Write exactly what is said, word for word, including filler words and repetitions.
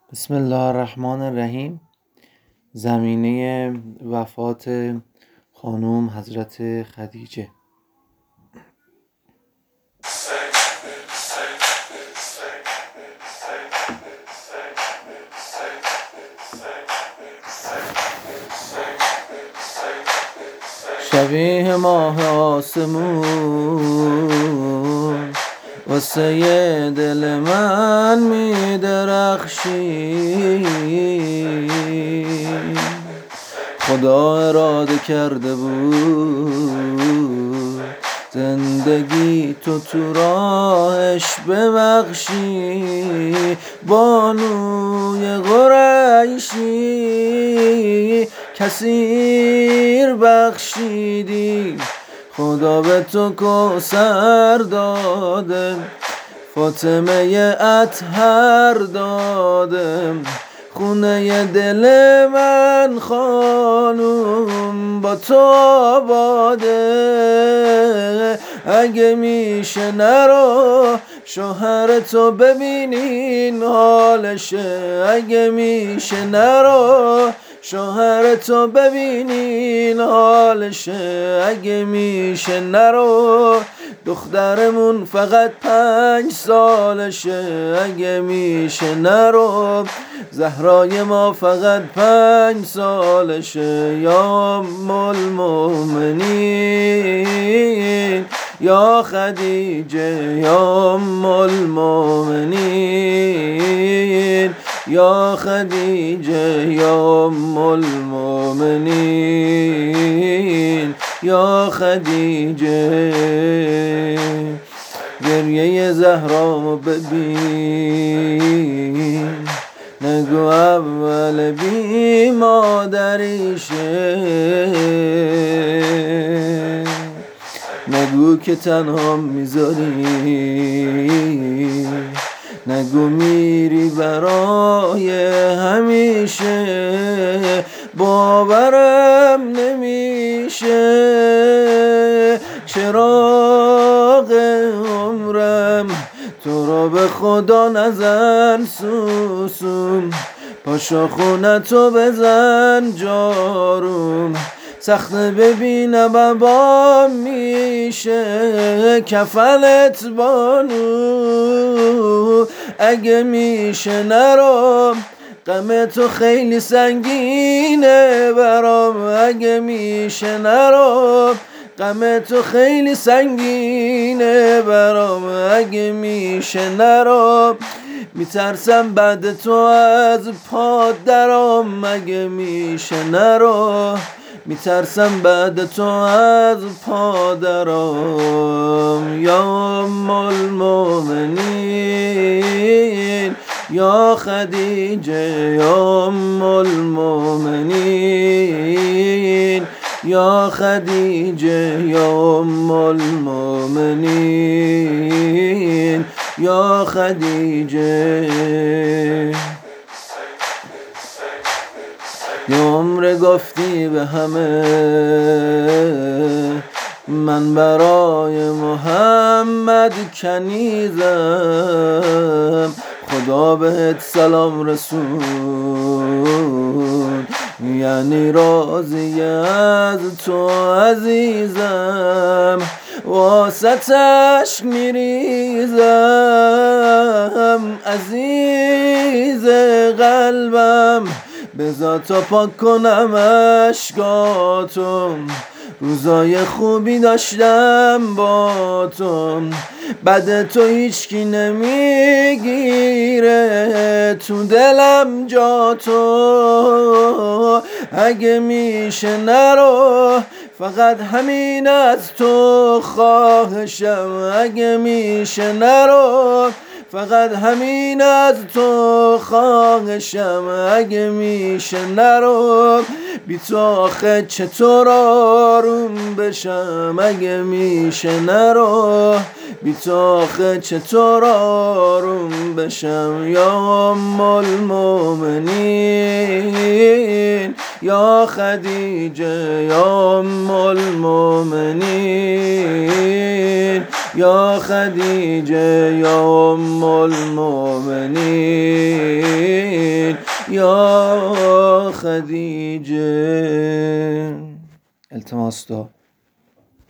بسم الله الرحمن الرحیم. زمینه وفات خانم حضرت خدیجه. شبیه ماه آسمون واسه دل من می درخشی، خدا اراده کرده بود زندگی تو تو راهش ببخشی. بانوی قریشی کثیر بخشیدی، خدا به تو کوثر داده، فاطمه اطهر داده. خونه دل من خانوم با تو آباده، اگه میشه نرو شوهر تو ببینین حالشه، اگه میشه نرو شوهر تو ببینین حالشه، اگه میشه نرو دخترمون فقط پنج سالشه، اگه میشه نرو زهرای ما فقط پنج سالشه. یا ام المؤمنین یا خدیجه، یا ام المؤمنین یا خدیجه، یا ام المؤمنین یا خدیجه. گریه زهرامو ببین، نگو اول بی مادریشه، نگو که تنها میذاری، نگو میری برای همیشه. باورم نمیشه چراغ عمرم تو رو به خدا نزن سوسوم، پاشو خونتو بزن جاروم، سخته ببینم ابا میشه کفلت بانو، اگه میشه نرو غم تو خیلی سنگینه برام، اگه میشه نرو غم تو خیلی سنگینه برام، اگه میشه نرو میترسم بعد تو از پا درام، اگه میشه نرو میترسم بعد تو از پا درام. یا ام المؤمنین یا خدیجه، یا ام المؤمنین یا خدیجه، یا ام المؤمنین یا خدیجه. یه عمر گفتی به همه من برای محمد کنیزم، خدا بهت سلام رسول یعنی راضی از تو عزیزم، واسط عشق میریزم عزیز قلبم، بذار تا پاک کنم اشکاتو، روزای خوبی داشتم با تو، بعد تو هیچکی نمیگیره تو دلم جا تو، اگه میشه نرو فقط همین از تو خواهشم، اگه میشه نرو فقط همین از تو خواهشم، اگه میشه نرو بی تو آخه چطور آروم بشم، اگه میشه نرو بی تو آخه چطور آروم بشم. یا ام المؤمنین یا خدیجه، یا ام المؤمنین یا خدیجه، یا ام المؤمنین یا خدیجه. التماس دعا.